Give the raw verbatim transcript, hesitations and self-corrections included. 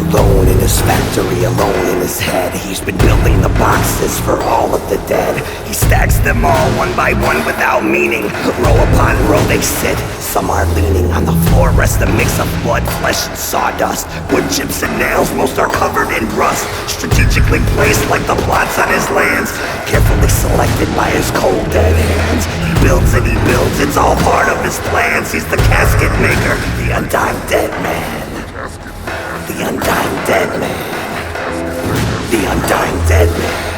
Alone in his factory, alone in his head, he's been building the boxes for all of the dead. He stacks them all one by one without meaning. Row upon row they sit, some are leaning. On the floor rests a mix of blood, flesh and sawdust. Wood chips and nails, most are covered in rust. Strategically placed like the plots on his lands, carefully selected by his cold dead hands. He builds and he builds, it's all part of his plans. He's the casket maker, the undying dead man. The undying dead man. The undying dead man.